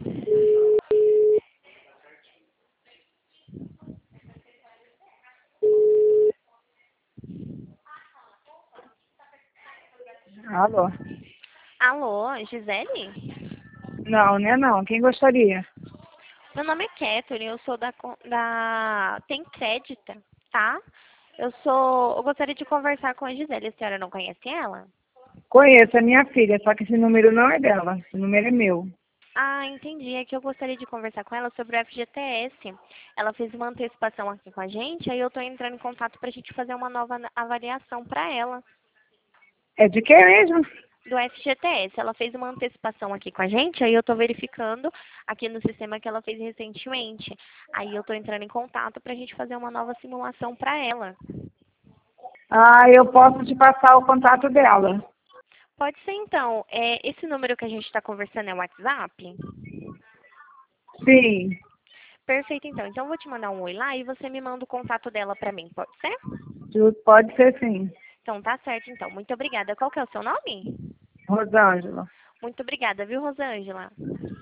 Alô? Alô, Gisele? Não, né não. Quem gostaria? Meu nome é Catherine, eu sou da Tem Crédito, tá? Eu gostaria de conversar com a Gisele. A senhora não conhece ela? Conheço, é minha filha, só que esse número não é dela. Esse número é meu. Ah, entendi. É que eu gostaria de conversar com ela sobre o FGTS. Ela fez uma antecipação aqui com a gente, aí eu tô entrando em contato pra gente fazer uma nova avaliação pra ela É de quem mesmo? do FGTS. Ela fez uma antecipação aqui com a gente, aí eu tô verificando aqui no sistema que ela fez recentemente. Aí eu tô entrando em contato pra gente fazer uma nova simulação pra ela. Ah, eu posso te passar o contato dela. Pode ser então. Esse número que a gente está conversando é o WhatsApp? Sim, Perfeito, então. Então eu vou te mandar um oi lá e você me manda o contato dela para mim, pode ser? pode ser sim. Então tá certo, então. Muito obrigada. Qual que é o seu nome? Rosângela. Muito obrigada, viu, Rosângela?